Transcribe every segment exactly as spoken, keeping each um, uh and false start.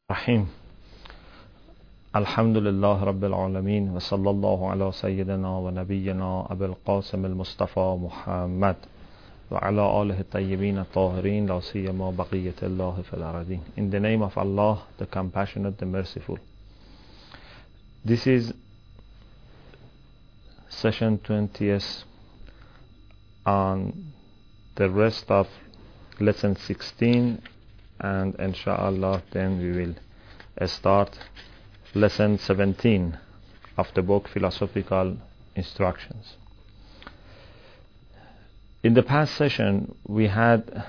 الرحيم الحمد لله رب العالمين وصلى الله على سيدنا ونبينا أبي القاسم المصطفى محمد وعلى آله الطيبين الطاهرين لا سيما بقية الله في الأرضين. In the name of Allah, the Compassionate, the Merciful. This is session twentieth on the rest of lesson sixteen, and inshallah then we will start lesson seventeen of the book Philosophical Instructions. In the past session we had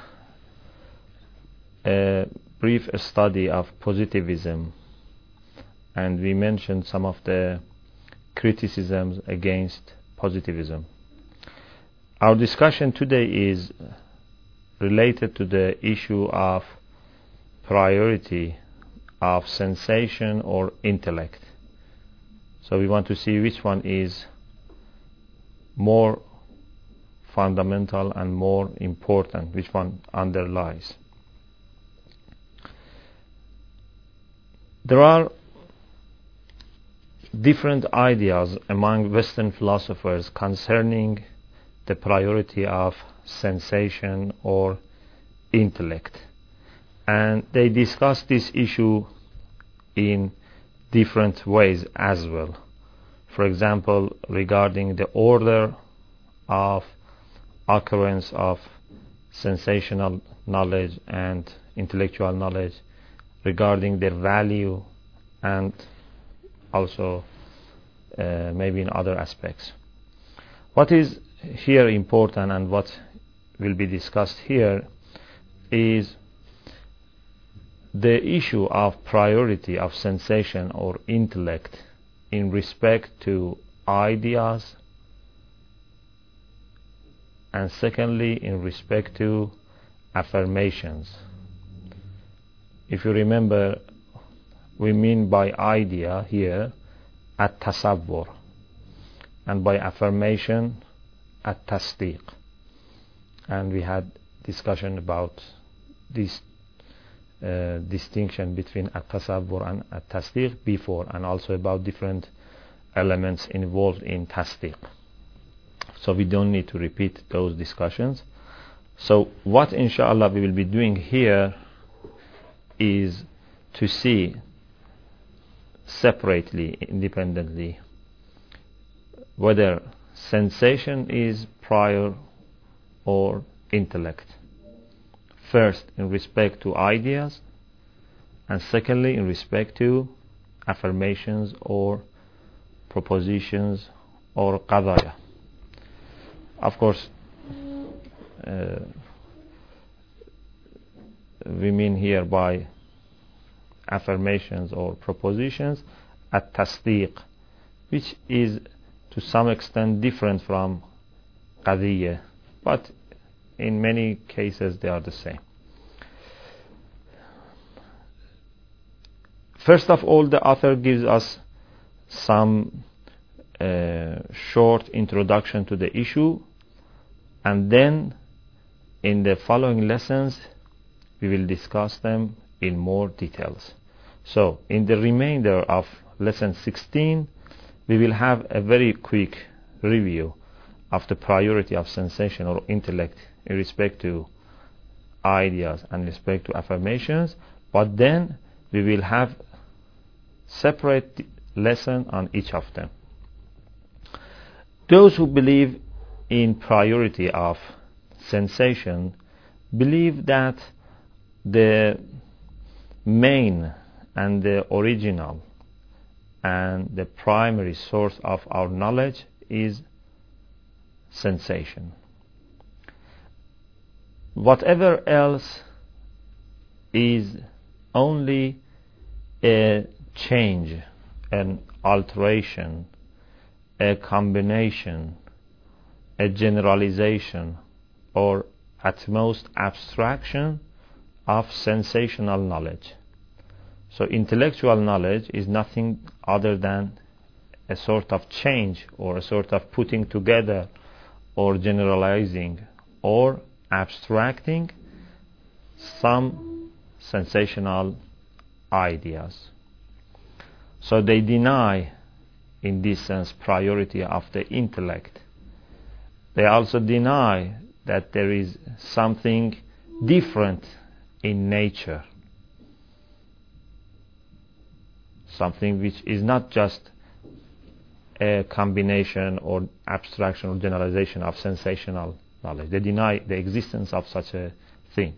a brief study of positivism, and we mentioned some of the criticisms against positivism. Our discussion today is related to the issue of priority of sensation or intellect. So we want to see which one is more fundamental and more important, which one underlies. There are different ideas among Western philosophers concerning the priority of sensation or intellect, and they discuss this issue in different ways as well. For example, regarding the order of occurrence of sensational knowledge and intellectual knowledge, regarding their value, and also uh, maybe in other aspects. What is here important and what will be discussed here is the issue of priority of sensation or intellect in respect to ideas, and secondly in respect to affirmations. If you remember, we mean by idea here at-tasawwur, and by affirmation at-tasdiq, and we had discussion about this uh, distinction between at-tasawwur and at-tasdiq before, and also about different elements involved in tasdiq. So we don't need to repeat those discussions. So what inshallah we will be doing here is to see separately, independently, whether sensation is prior or intellect. First, in respect to ideas, and secondly, in respect to affirmations or propositions or qadaya. Of course, uh, we mean here by affirmations or propositions at-tasdiq, which is to some extent different from qadiyya, but in many cases they are the same. First of all, the author gives us some uh, short introduction to the issue, and then in the following lessons we will discuss them in more details. So in the remainder of lesson sixteen we will have a very quick review of the priority of sensation or intellect in respect to ideas and respect to affirmations, but then we will have separate lesson on each of them. Those who believe in priority of sensation believe that the main and the original and the primary source of our knowledge is sensation. Whatever else is only a change, an alteration, a combination, a generalization, or at most abstraction of sensational knowledge. So intellectual knowledge is nothing other than a sort of change, or a sort of putting together, or generalizing, or abstracting some sensational ideas. So they deny, in this sense, priority of the intellect. They also deny that there is something different in nature, something which is not just a combination or abstraction or generalization of sensational knowledge. They deny the existence of such a thing.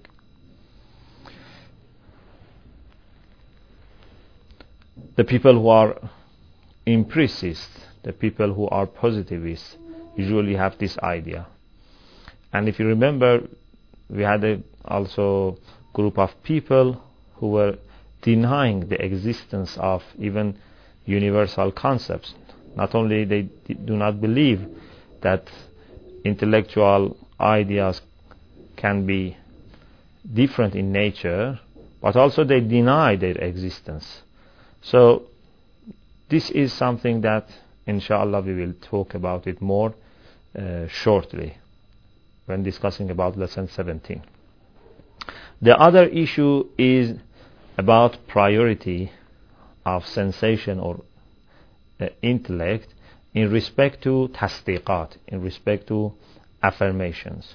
The people who are empiricists, the people who are positivists, usually have this idea. And if you remember, we had a also group of people who were denying the existence of even universal concepts. Not only they do not believe that intellectual ideas can be different in nature, but also they deny their existence. So this is something that, inshallah, we will talk about it more uh, shortly when discussing about lesson seventeen. The other issue is about priority of sensation or uh, intellect in respect to tasdiqat, in respect to affirmations.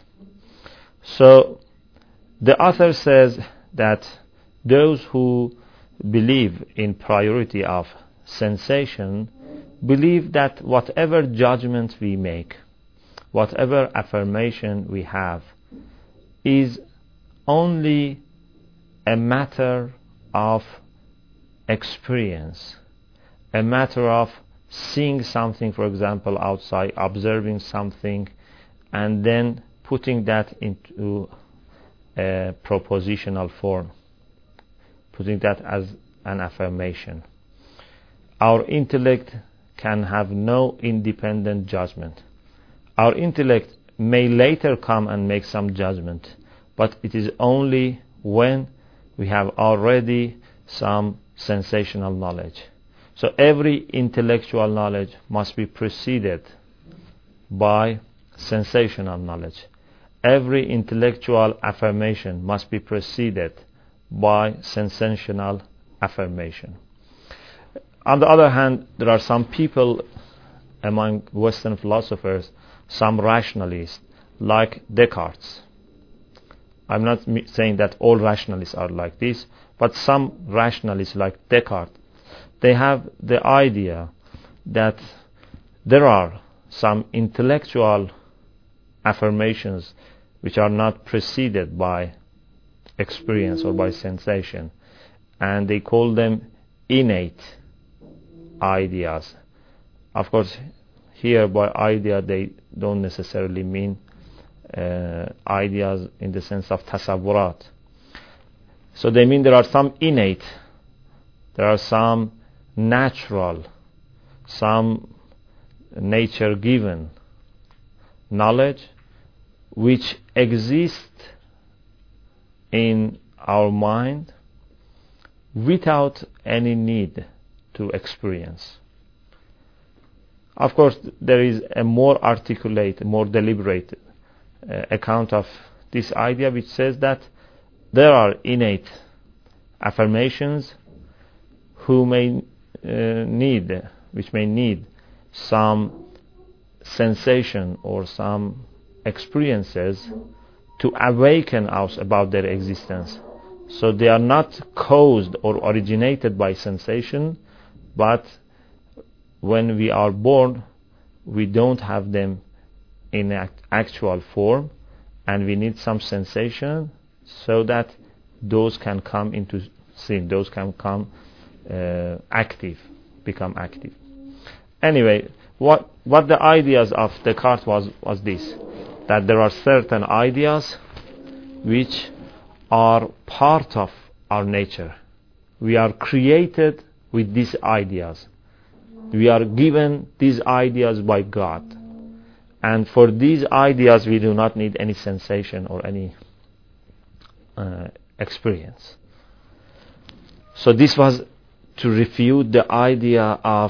So the author says that those who believe in priority of sensation believe that whatever judgment we make, whatever affirmation we have, is only a matter of experience, a matter of seeing something, for example, outside, observing something, and then putting that into a propositional form, putting that as an affirmation. Our intellect can have no independent judgment. Our intellect may later come and make some judgment, but it is only when we have already some sensational knowledge. So every intellectual knowledge must be preceded by sensational knowledge. Every intellectual affirmation must be preceded by sensational affirmation. On the other hand, there are some people among Western philosophers, some rationalists, like Descartes. I'm not saying that all rationalists are like this, but some rationalists like Descartes, they have the idea that there are some intellectual affirmations which are not preceded by experience or by sensation, and they call them innate ideas. Of course, here by idea they don't necessarily mean uh, ideas in the sense of tasawwurat. So they mean there are some innate, there are some natural, some nature given knowledge which exist in our mind without any need to experience. Of course, there is a more articulate, more deliberate uh, account of this idea which says that there are innate affirmations who may uh, need, which may need some sensation or some experiences to awaken us about their existence. So they are not caused or originated by sensation, but when we are born, we don't have them in act- actual form, and we need some sensation so that those can come into scene, those can come uh, active, become active. Anyway, what what the ideas of Descartes was was this, that there are certain ideas which are part of our nature. We are created with these ideas. We are given these ideas by God. And for these ideas we do not need any sensation or any uh, experience. So this was to refute the idea of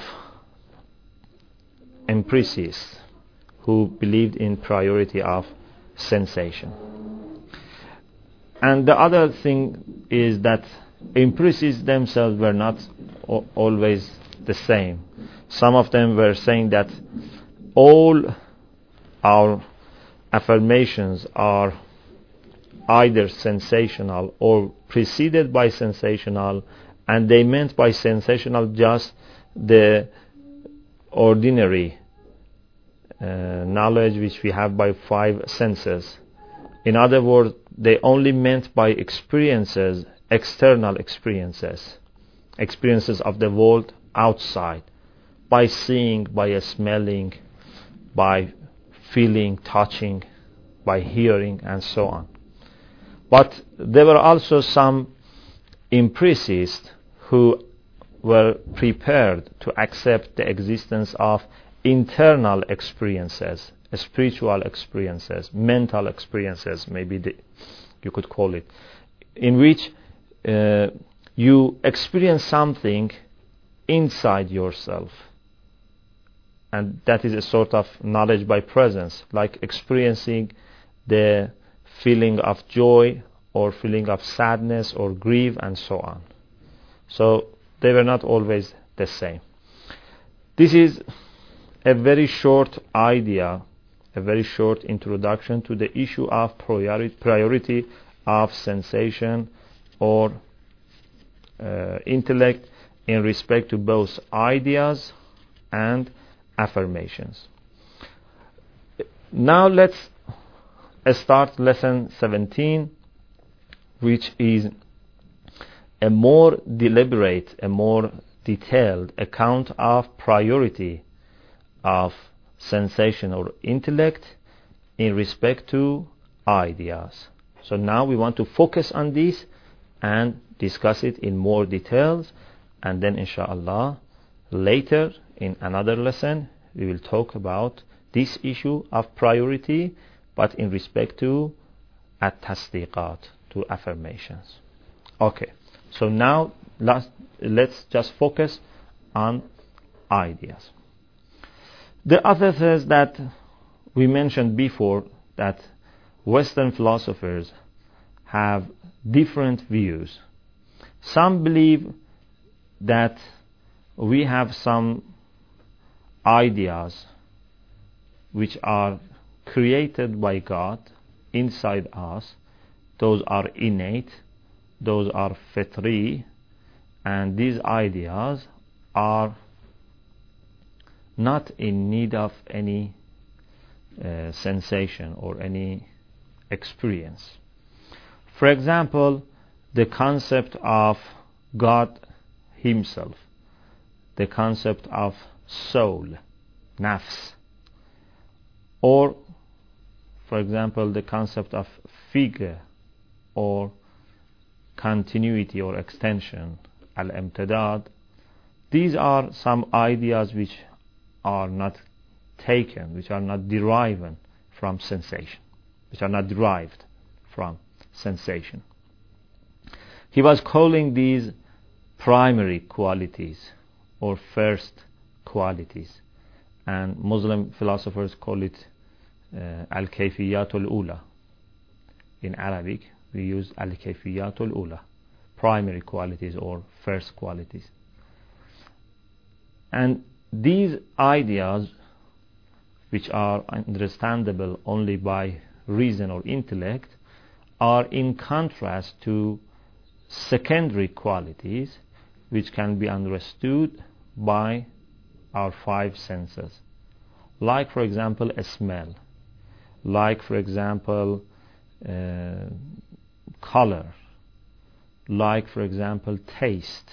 empiricists who believed in priority of sensation. And the other thing is that Empiricists themselves were not o- always the same. Some of them were saying that all our affirmations are either sensational or preceded by sensational, and they meant by sensational just the ordinary uh, knowledge which we have by five senses. In other words, they only meant by experiences, external experiences, experiences of the world outside, by seeing, by smelling, by feeling, touching, by hearing, and so on. But there were also some empiricists who were prepared to accept the existence of internal experiences, spiritual experiences, mental experiences, maybe the, you could call it, in which uh, you experience something inside yourself. And that is a sort of knowledge by presence, like experiencing the feeling of joy or feeling of sadness or grief and so on. So they were not always the same. This is a very short idea, a very short introduction to the issue of priori- priority of sensation or uh, intellect in respect to both ideas and affirmations. Now let's start lesson seventeen, which is a more deliberate, a more detailed account of priority of sensation or intellect in respect to ideas. So now we want to focus on this and discuss it in more details, and then inshallah later in another lesson we will talk about this issue of priority, but in respect to at-tasdiqat, to affirmations. Okay, so now last, let's just focus on ideas. The other says that we mentioned before that Western philosophers have different views. Some believe that we have some ideas which are created by God inside us. Those are innate, those are fitri, and these ideas are not in need of any uh, sensation or any experience. For example, the concept of God Himself, the concept of soul, nafs, or for example the concept of figure or continuity or extension, al-imtidad. These are some ideas which are not taken, which are not derived from sensation, which are not derived from sensation. He was calling these primary qualities or first qualities, and Muslim philosophers call it uh, al-kayfiyatul ula. In Arabic we use al-kayfiyatul ula, primary qualities or first qualities. And these ideas, which are understandable only by reason or intellect, are in contrast to secondary qualities which can be understood by our five senses, like for example a smell, like for example uh, color, like for example taste.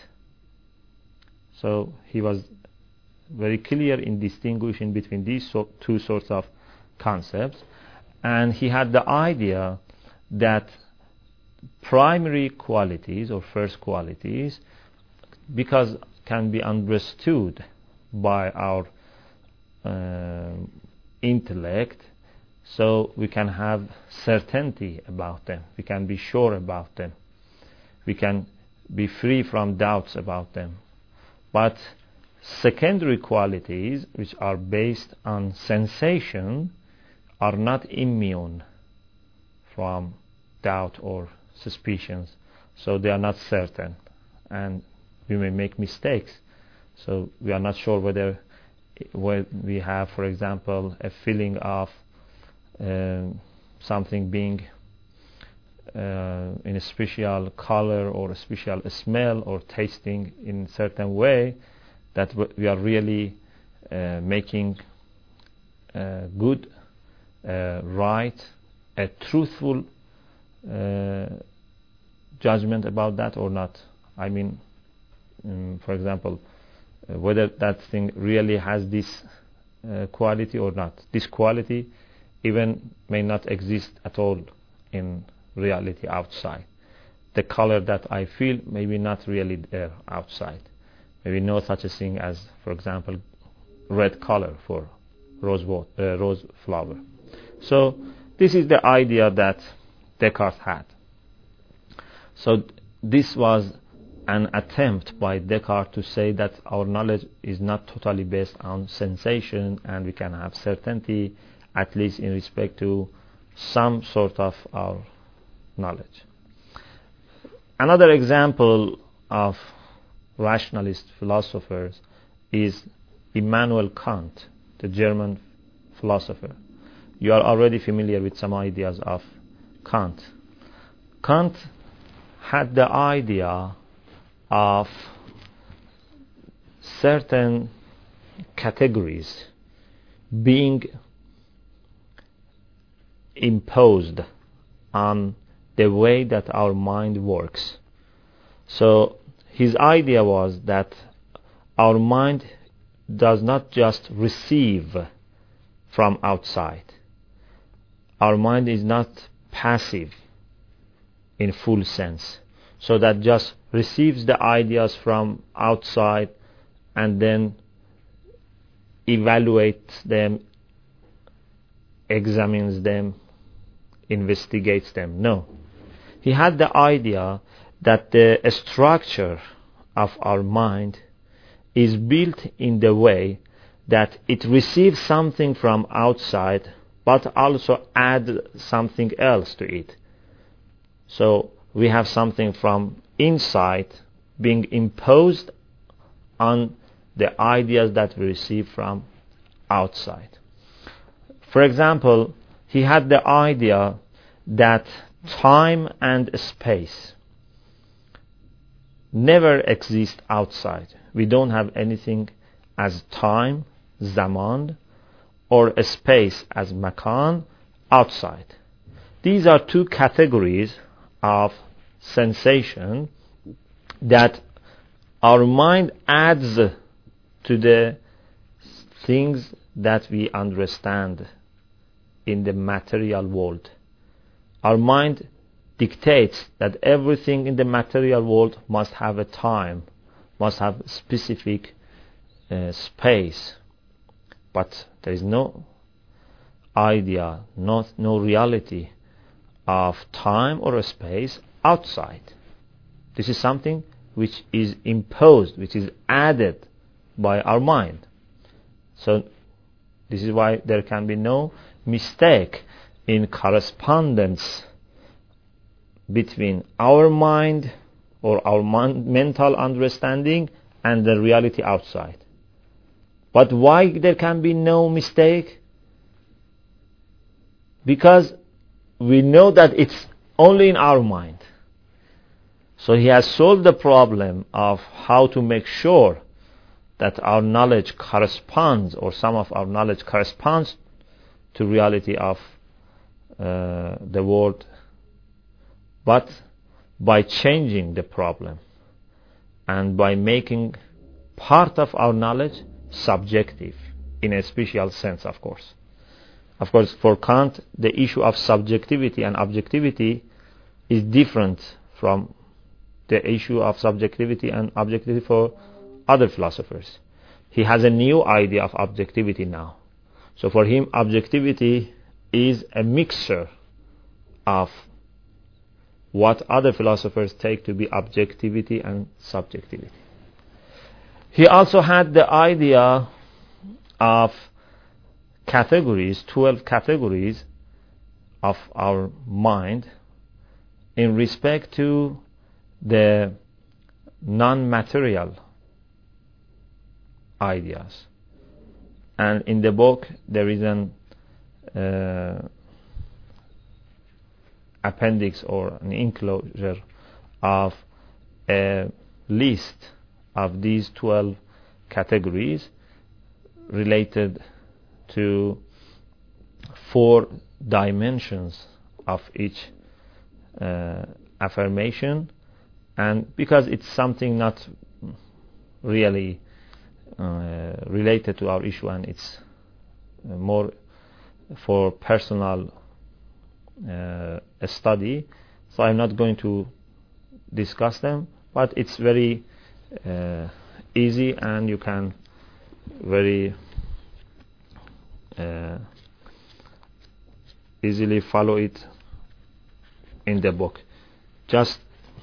So he was very clear in distinguishing between these so two sorts of concepts, and he had the idea that primary qualities or first qualities, because can be understood by our uh, intellect, so we can have certainty about them, we can be sure about them, we can be free from doubts about them. But secondary qualities, which are based on sensation, are not immune from doubt or suspicions, so they are not certain, and we may make mistakes. So we are not sure whether when we have, for example, a feeling of uh, something being uh, in a special color or a special smell or tasting in a certain way, that we are really uh, making uh, good, uh, right, a truthful uh, judgment about that or not. I mean, um, for example, uh, whether that thing really has this uh, quality or not. This quality even may not exist at all in reality outside. The color that I feel maybe not really there outside. Maybe no such a thing as, for example, red color for rose, uh, rose flower. So this is the idea that Descartes had. So this was an attempt by Descartes to say that our knowledge is not totally based on sensation, and we can have certainty, at least in respect to some sort of our knowledge. Another example of rationalist philosophers is Immanuel Kant, the German philosopher. You are already familiar with some ideas of Kant. Kant had the idea of certain categories being imposed on the way that our mind works. So his idea was that our mind does not just receive from outside. Our mind is not passive in full sense, so that just receives the ideas from outside and then evaluates them, examines them, investigates them. No. He had the idea that the structure of our mind is built in the way that it receives something from outside but also add something else to it. So we have something from inside being imposed on the ideas that we receive from outside. For example, he had the idea that time and space never exist outside. We don't have anything as time, zaman, or a space as makan outside. These are two categories of sensation that our mind adds to the things that we understand in the material world. Our mind dictates that everything in the material world must have a time, must have specific uh, space. But there is no idea, not, no reality of time or a space outside. This is something which is imposed, which is added by our mind. So this is why there can be no mistake in correspondence between our mind or our man- mental understanding and the reality outside. But why there can be no mistake? Because we know that it's only in our mind. So he has solved the problem of how to make sure that our knowledge corresponds, or some of our knowledge corresponds to reality of uh, the world, but by changing the problem and by making part of our knowledge subjective, in a special sense, of course. Of course, for Kant, the issue of subjectivity and objectivity is different from the issue of subjectivity and objectivity for other philosophers. He has a new idea of objectivity now. So for him, objectivity is a mixture of what other philosophers take to be objectivity and subjectivity. He also had the idea of categories, twelve categories of our mind in respect to the non-material ideas. And in the book there is an uh, appendix or an enclosure of a list of these twelve categories related to four dimensions of each uh, affirmation. And because it's something not really uh, related to our issue, and it's uh, more for personal uh, study, so I'm not going to discuss them, but it's very uh, easy, and you can very uh, easily follow it in the book. Just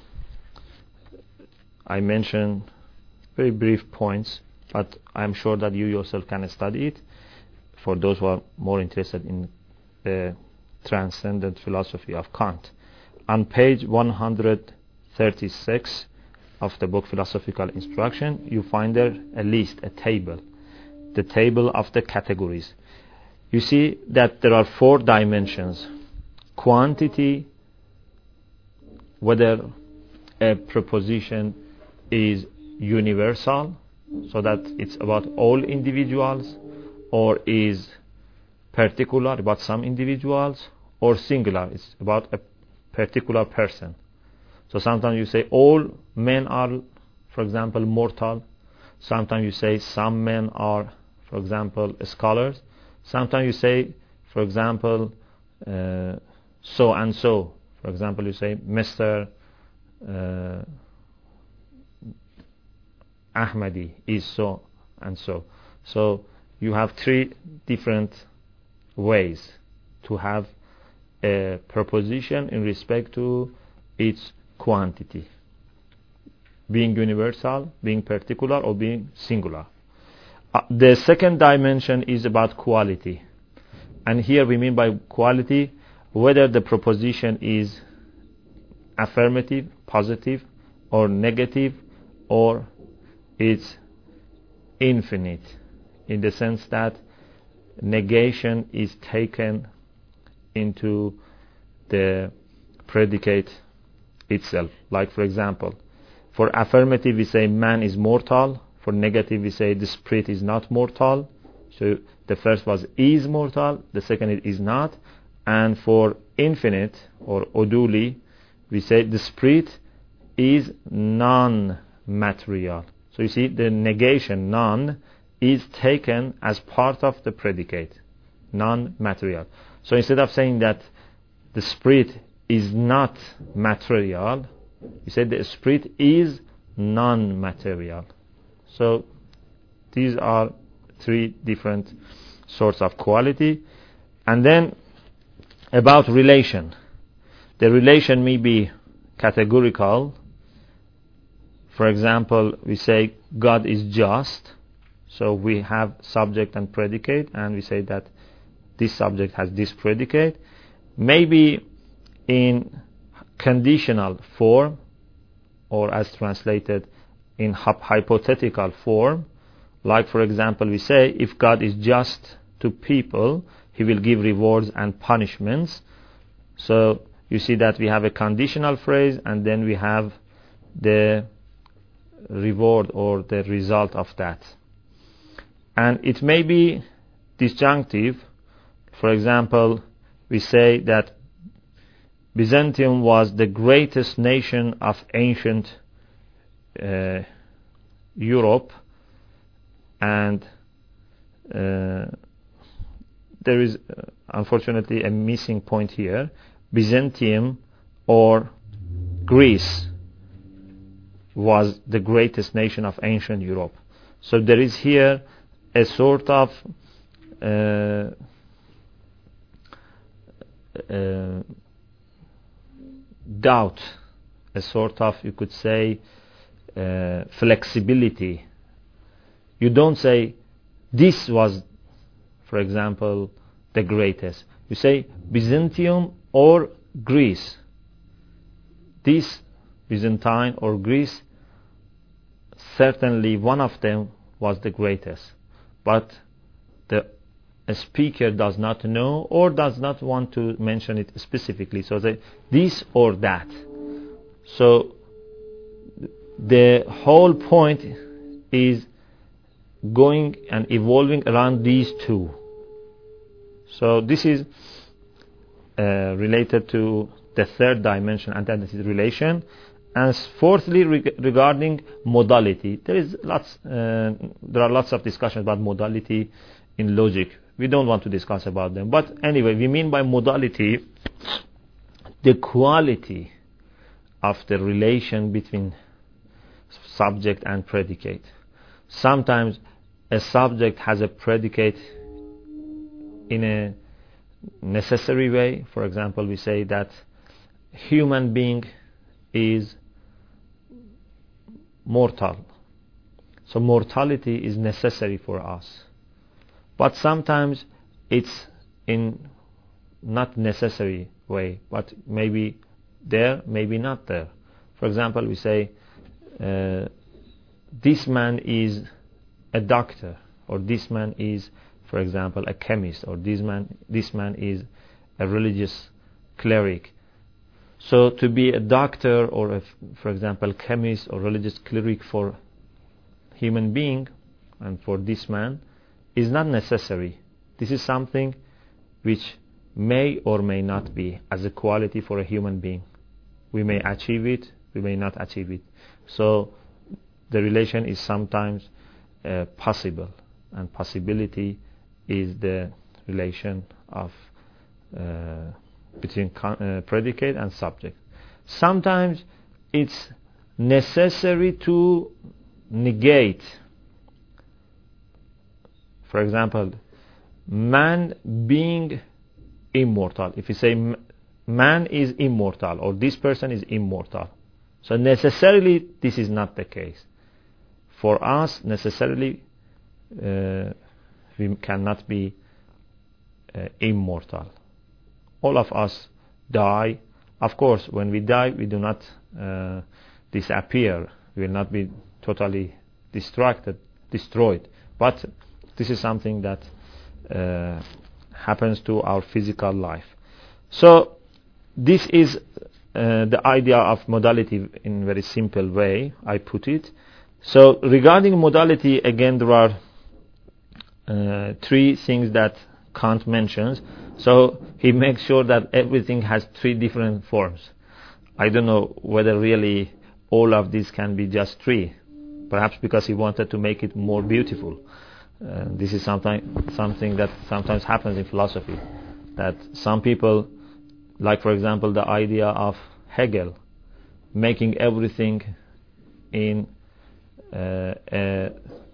I mentioned very brief points, but I'm sure that you yourself can study it for those who are more interested in the transcendent philosophy of Kant. On page one hundred thirty-six of the book Philosophical Instruction, you find there a list, a table, the table of the categories. You see that there are four dimensions: quantity, whether a proposition is universal, so that it's about all individuals, or is particular, about some individuals, or singular, it's about a particular person. So sometimes you say all men are, for example, mortal. Sometimes you say some men are, for example, scholars. Sometimes you say, for example, uh, so and so. For example, you say Mister Uh, Ahmadi is so and so. So you have three different ways to have a proposition in respect to its quantity, being universal, being particular, or being singular. Uh, the second dimension is about quality, and here we mean by quality whether the proposition is affirmative, positive, or negative, or it's infinite, in the sense that negation is taken into the predicate itself. Like, for example, for affirmative we say man is mortal, for negative we say the spirit is not mortal. So the first was is mortal, the second is not. And for infinite or oduli, we say the spirit is non-material. So you see, the negation non is taken as part of the predicate, non-material. So instead of saying that the spirit is not material, you say the spirit is non-material. So these are three different sorts of quality. And then about relation. The relation may be categorical. For example, we say God is just. So we have subject and predicate, and we say that this subject has this predicate. Maybe in conditional form, or as translated in hypothetical form. Like, for example, we say if God is just to people, He will give rewards and punishments. So you see that we have a conditional phrase, and then we have the reward or the result of that. And it may be disjunctive. For example, we say that Byzantium was the greatest nation of ancient uh, Europe, and uh, there is uh, unfortunately a missing point here. Byzantium or Greece was the greatest nation of ancient Europe. So there is here a sort of uh, uh, doubt, a sort of, you could say, uh, flexibility. You don't say this was, for example, the greatest. You say Byzantium or Greece. This Byzantine or Greece, certainly one of them was the greatest. But the speaker does not know or does not want to mention it specifically. So they, this or that. So the whole point is going and evolving around these two. So this is uh, related to the third dimension, and that is relation. And fourthly, reg- regarding modality, there is lots. Uh, there are lots of discussions about modality in logic. We don't want to discuss about them. But anyway, we mean by modality the quality of the relation between subject and predicate. Sometimes a subject has a predicate in a necessary way. For example, we say that human being is mortal. So mortality is necessary for us. But sometimes it's in not necessary way, but maybe there, maybe not there. For example, we say uh, this man is a doctor, or this man is, for example, a chemist, or this man this man is a religious cleric. So to be a doctor or, a, for example, chemist or religious cleric for human being and for this man is not necessary. This is something which may or may not be as a quality for a human being. We may achieve it, we may not achieve it. So the relation is sometimes uh, possible, and possibility is the relation of uh, between con- uh, predicate and subject. Sometimes it's necessary to negate. For example, man being immortal. If you say m- man is immortal, or this person is immortal, so necessarily this is not the case. For us, necessarily uh, we cannot be uh, immortal. All of us die. Of course, when we die, we do not uh, disappear. We will not be totally distracted, destroyed. But this is something that uh, happens to our physical life. So this is uh, the idea of modality in a very simple way, I put it. So regarding modality, again, there are uh, three things that Kant mentions. So he makes sure that everything has three different forms. I don't know whether really all of these can be just three. Perhaps because he wanted to make it more beautiful. Uh, this is something something that sometimes happens in philosophy. That some people, like for example the idea of Hegel, making everything in uh, a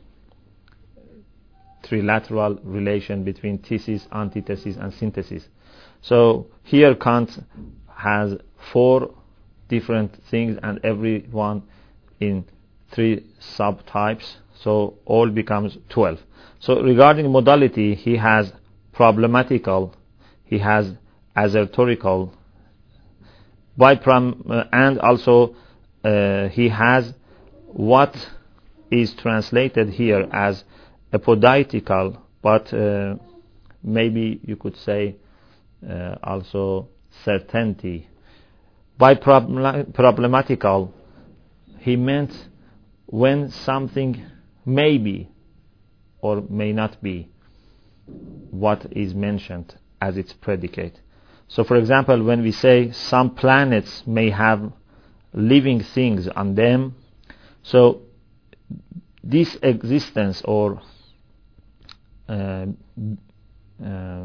trilateral relation between thesis, antithesis, and synthesis. So here Kant has four different things, and every one in three subtypes. So all becomes twelve. So regarding modality, he has problematical, he has assertorical, by prom- uh, and also uh, he has what is translated here as apodeitical, but uh, maybe you could say uh, also certainty. By problem- problematical, he meant when something may be or may not be what is mentioned as its predicate. So for example, when we say some planets may have living things on them, so this existence or uh, uh,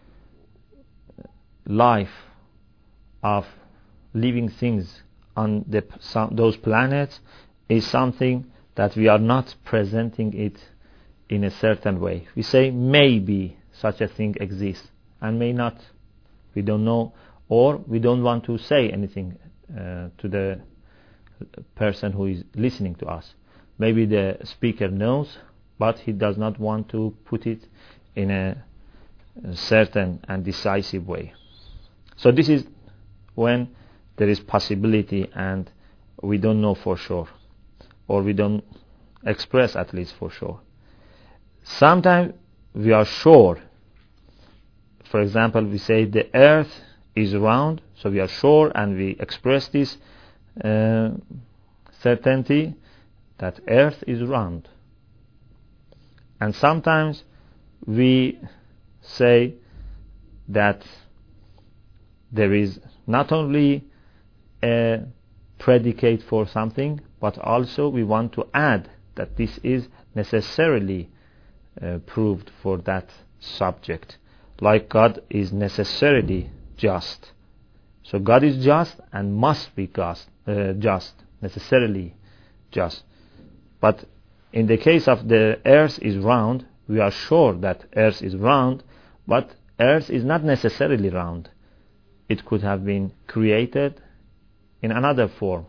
life of living things on the, some, those planets is something that we are not presenting it in a certain way. We say maybe such a thing exists and may not. We don't know, or we don't want to say anything uh, to the person who is listening to us. Maybe the speaker knows, but he does not want to put it in a certain and decisive way. So this is when there is possibility and we don't know for sure, or we don't express at least for sure. Sometimes we are sure. For example, we say the earth is round, so we are sure and we express this uh, certainty that earth is round. And sometimes we say that there is not only a predicate for something, but also we want to add that this is necessarily uh, proved for that subject. Like God is necessarily just. So God is just and must be just, uh, just, necessarily just. But in the case of the earth is round, we are sure that earth is round, but earth is not necessarily round. It could have been created in another form.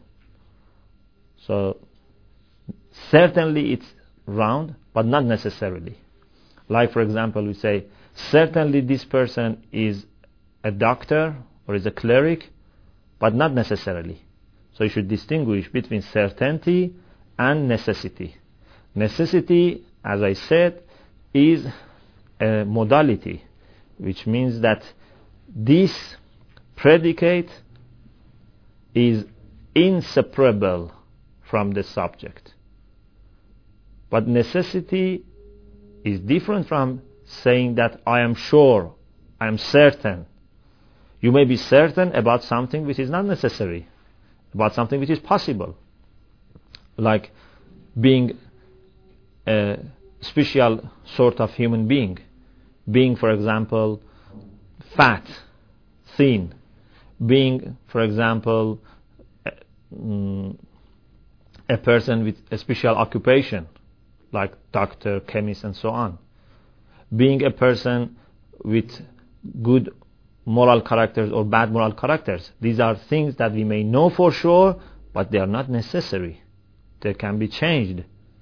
So certainly it's round, but not necessarily. Like, for example, we say, certainly this person is a doctor or is a cleric, but not necessarily. So you should distinguish between certainty and necessity. Necessity, as I said, is a modality, which means that this predicate is inseparable from the subject. But necessity is different from saying that I am sure, I am certain. You may be certain about something which is not necessary, about something which is possible, like being a special sort of human being, being, for example, fat, thin, being, for example, a, mm, a person with a special occupation, like doctor, chemist, and so on. Being a person with good moral characters or bad moral characters. These are things that we may know for sure, but they are not necessary. They can be changed.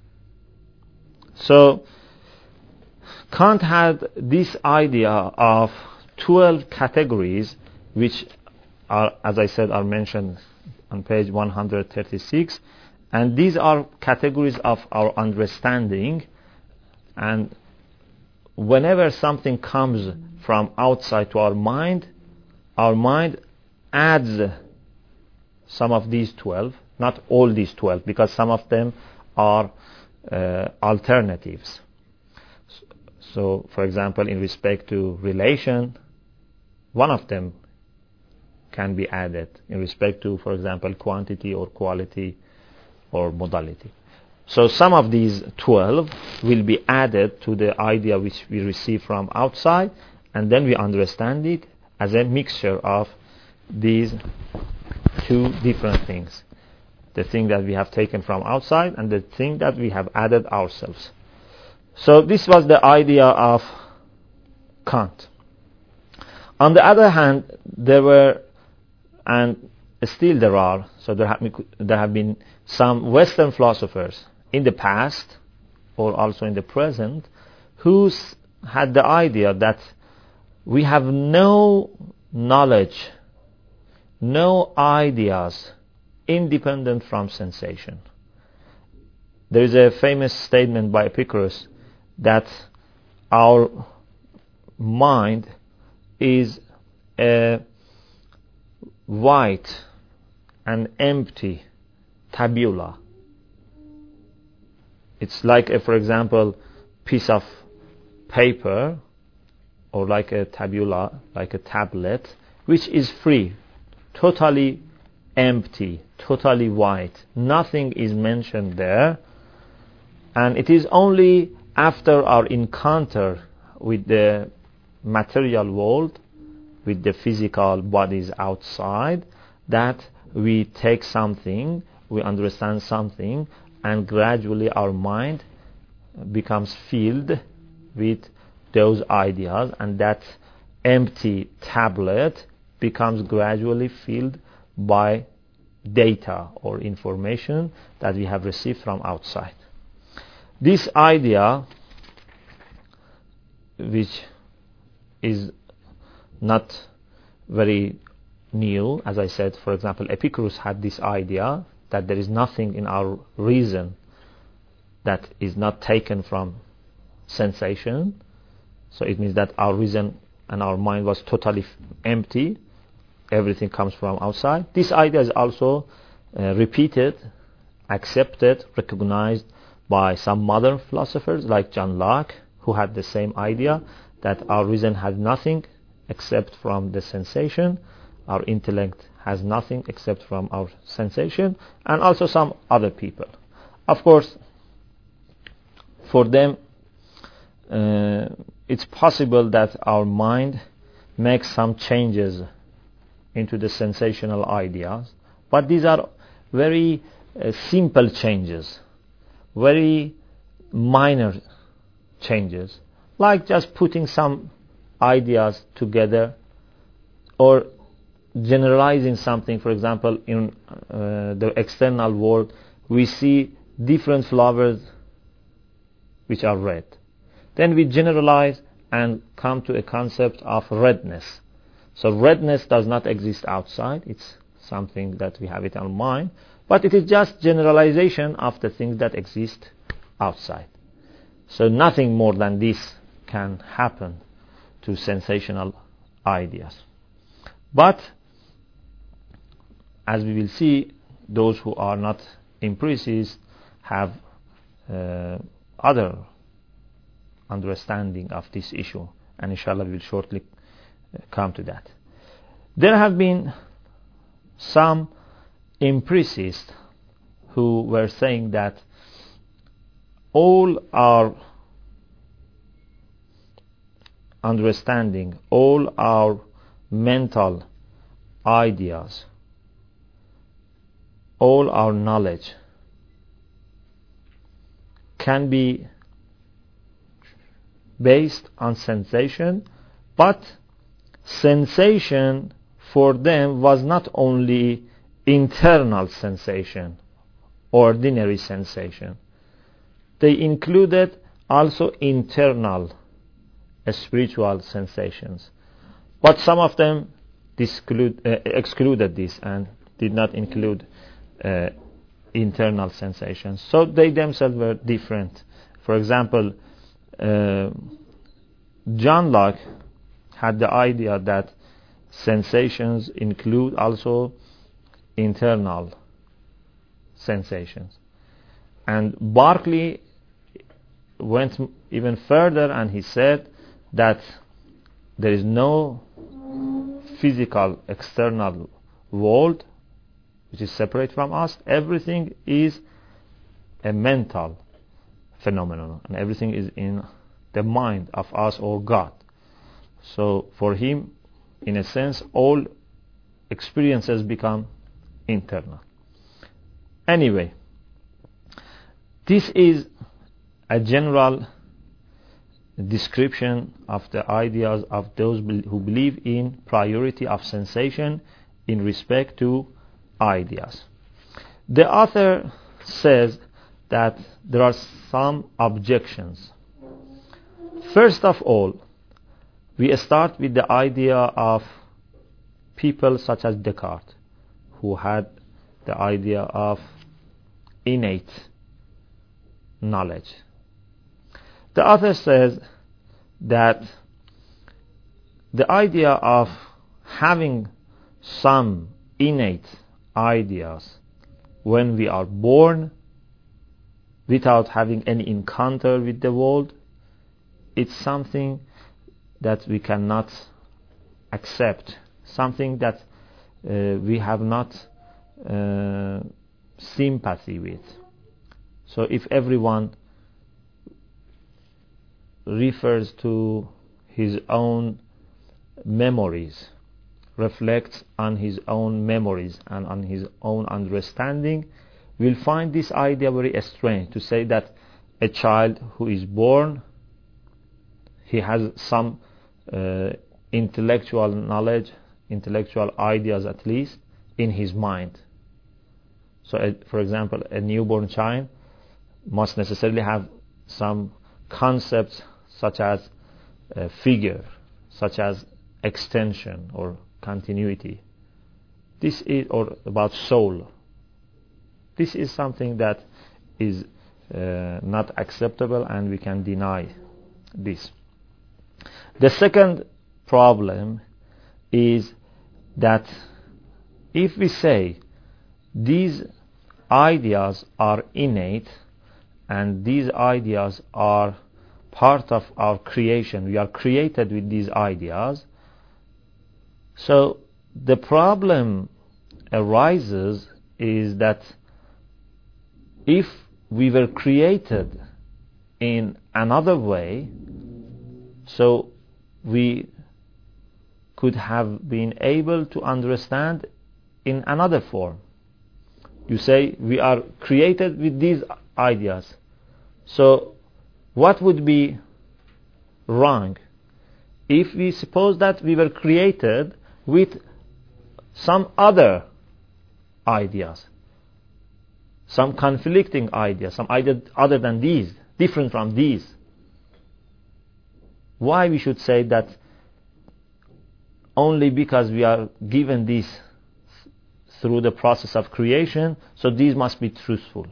So Kant had this idea of twelve categories, which are, as I said, are mentioned on page one hundred thirty-six, and these are categories of our understanding. And whenever something comes from outside to our mind, our mind adds some of these twelve, not all these twelve, because some of them are uh, alternatives. So, for example, in respect to relation, one of them can be added in respect to, for example, quantity or quality or modality. So some of these twelve will be added to the idea which we receive from outside, and then we understand it as a mixture of these two different things. The thing that we have taken from outside and the thing that we have added ourselves. So this was the idea of Kant. On the other hand, there were, and still there are, so there have, there have been some Western philosophers in the past, or also in the present, who had the idea that we have no knowledge, no ideas independent from sensation. There is a famous statement by Epicurus that our mind is a white and empty tabula. It's like, a, for example, piece of paper, or like a tabula, like a tablet, which is free, totally empty, totally white. Nothing is mentioned there. And it is only after our encounter with the material world, with the physical bodies outside, that we take something, we understand something, and gradually our mind becomes filled with those ideas, and that empty tablet becomes gradually filled by data or information that we have received from outside. This idea, which is not very new, as I said, for example, Epicurus had this idea that there is nothing in our reason that is not taken from sensation. So it means that our reason and our mind was totally f- empty. Everything comes from outside. This idea is also uh, repeated, accepted, recognized by some modern philosophers like John Locke, who had the same idea that our reason has nothing except from the sensation. Our intellect has nothing except from our sensation, and also some other people. Of course, for them, uh, it's possible that our mind makes some changes into the sensational ideas, but these are very uh, simple changes, very minor changes, like just putting some ideas together or generalizing something. For example, in uh, the external world, we see different flowers which are red. Then we generalize and come to a concept of redness. So redness does not exist outside. It's something that we have it in our mind, but it is just generalization of the things that exist outside. So nothing more than this can happen to sensational ideas. But as we will see, those who are not empiricists have uh, other understanding of this issue, and inshallah we will shortly come to that. There have been some empiricists who were saying that all our understanding, all our mental ideas, all our knowledge can be based on sensation, but sensation for them was not only internal sensation, ordinary sensation. They included also internal uh, spiritual sensations. But some of them disclude, uh, excluded this and did not include uh, internal sensations. So they themselves were different. For example, uh, John Locke had the idea that sensations include also internal sensations. And Berkeley went even further and he said that there is no physical external world which is separate from us. Everything is a mental phenomenon, and everything is in the mind of us or God. So for him, in a sense, all experiences become internal. Anyway, this is a general description of the ideas of those who believe in priority of sensation in respect to ideas. The author says that there are some objections. First of all, we start with the idea of people such as Descartes, who had the idea of innate knowledge. The author says that the idea of having some innate ideas when we are born without having any encounter with the world, it's something that we cannot accept, something that uh, we have not uh, sympathy with. So if everyone refers to his own memories, reflects on his own memories and on his own understanding, we'll find this idea very strange, to say that a child who is born, he has some uh, intellectual knowledge, intellectual ideas at least, in his mind. So, uh, for example, a newborn child must necessarily have some concepts such as uh, figure, such as extension or continuity. This is, or about soul. This is something that is uh, not acceptable, and we can deny this. The second problem is that if we say these ideas are innate and these ideas are part of our creation, we are created with these ideas, so the problem arises is that if we were created in another way, so we could have been able to understand in another form. You say we are created with these ideas. So what would be wrong if we suppose that we were created with some other ideas, some conflicting ideas, some idea other than these, different from these? Why we should say that only because we are given this through the process of creation, so these must be truthful?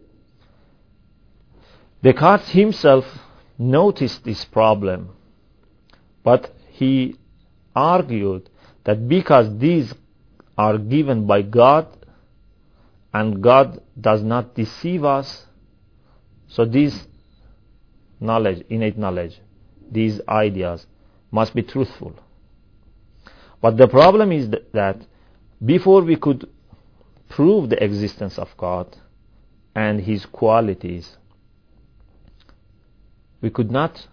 Descartes himself noticed this problem, but he argued that because these are given by God and God does not deceive us, so this knowledge, innate knowledge, these ideas must be truthful. But the problem is that before we could prove the existence of God and His qualities, we could not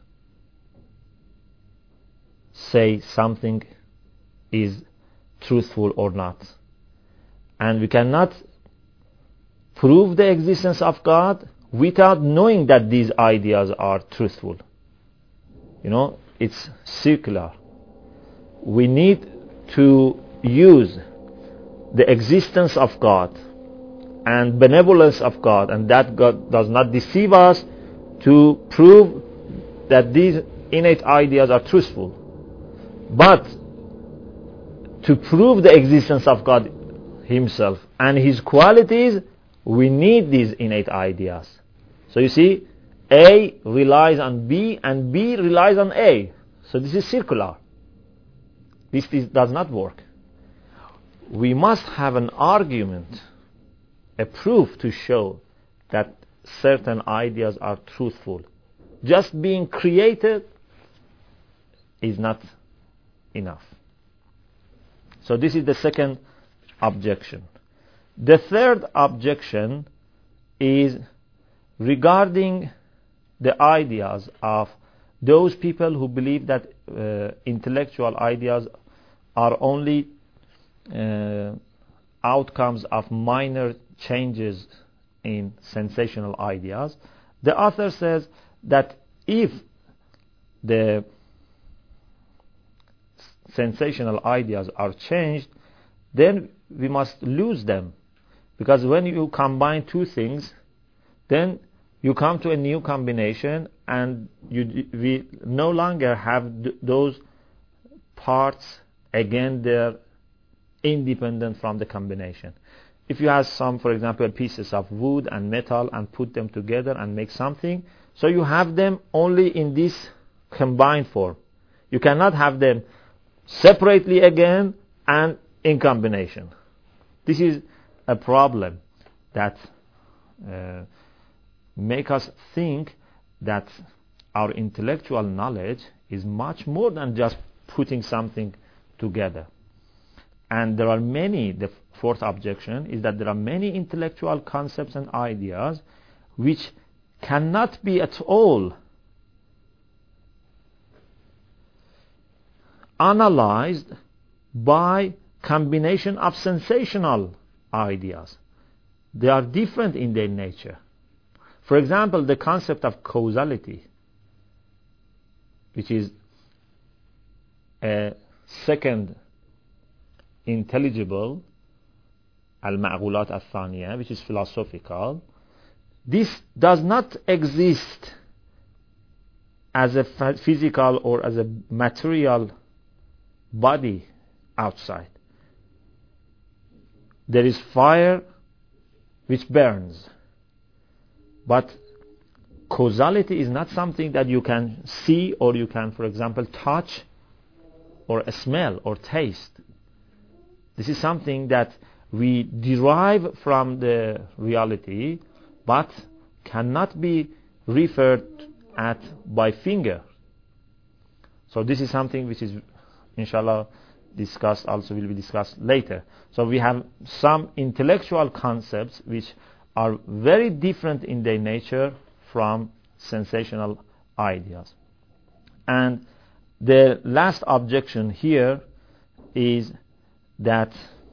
say something is truthful or not. And we cannot prove the existence of God without knowing that these ideas are truthful. You know, it's circular. We need to use the existence of God and benevolence of God, and that God does not deceive us, to prove that these innate ideas are truthful. But to prove the existence of God Himself and His qualities, we need these innate ideas. So you see, A relies on B and B relies on A. So this is circular. This, this does not work. We must have an argument, a proof to show that certain ideas are truthful. Just being created is not enough. So this is the second objection. The third objection is regarding the ideas of those people who believe that uh, intellectual ideas are only uh, outcomes of minor changes in sensational ideas. The author says that if the sensational ideas are changed, then we must lose them, because when you combine two things, then you come to a new combination, and you, we no longer have th- those parts again, they're independent from the combination. If you have some, for example, pieces of wood and metal and put them together and make something, so you have them only in this combined form. You cannot have them separately again and in combination. This is a problem that uh, make us think that our intellectual knowledge is much more than just putting something together. And there are many, the fourth objection is that there are many intellectual concepts and ideas which cannot be at all analyzed by combination of sensational ideas. They are different in their nature. For example, the concept of causality, which is a second intelligible, al-ma'qulat al-thaniya, which is philosophical. This does not exist as a physical or as a material body outside. There is fire which burns. But causality is not something that you can see or you can, for example, touch or smell or taste. This is something that we derive from the reality, but cannot be referred at by finger. So this is something which is, inshallah, discussed also will be discussed later. So we have some intellectual concepts which are very different in their nature from sensational ideas. And the last objection here is that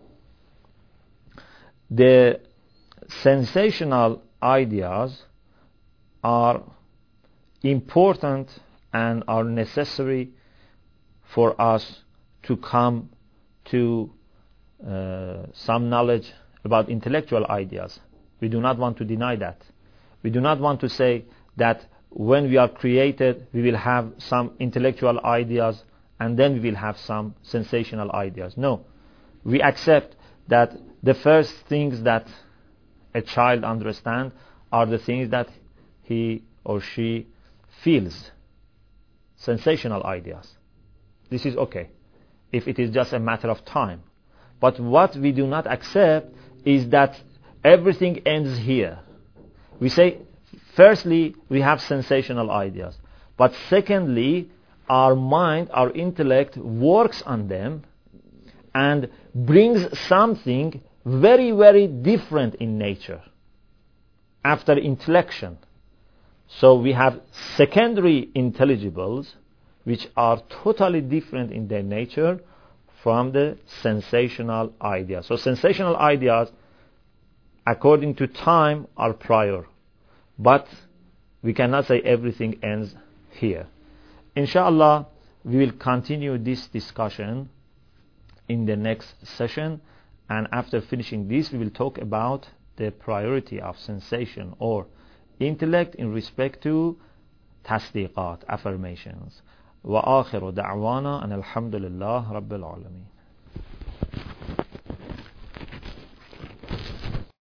the sensational ideas are important and are necessary for us to come to uh, some knowledge about intellectual ideas. We do not want to deny that. We do not want to say that when we are created, we will have some intellectual ideas and then we will have some sensational ideas. No. We accept that the first things that a child understands are the things that he or she feels. Sensational ideas. This is okay if it is just a matter of time. But what we do not accept is that everything ends here. We say, firstly, we have sensational ideas. But secondly, our mind, our intellect works on them and brings something very, very different in nature after intellection. So we have secondary intelligibles which are totally different in their nature from the sensational ideas. So sensational ideas, according to time, are prior. But we cannot say everything ends here. Inshallah, we will continue this discussion in the next session. And after finishing this, we will talk about the priority of sensation or intellect in respect to tasdiqat, affirmations. وآخر دعوانا أن الحمد لله رب العالمين.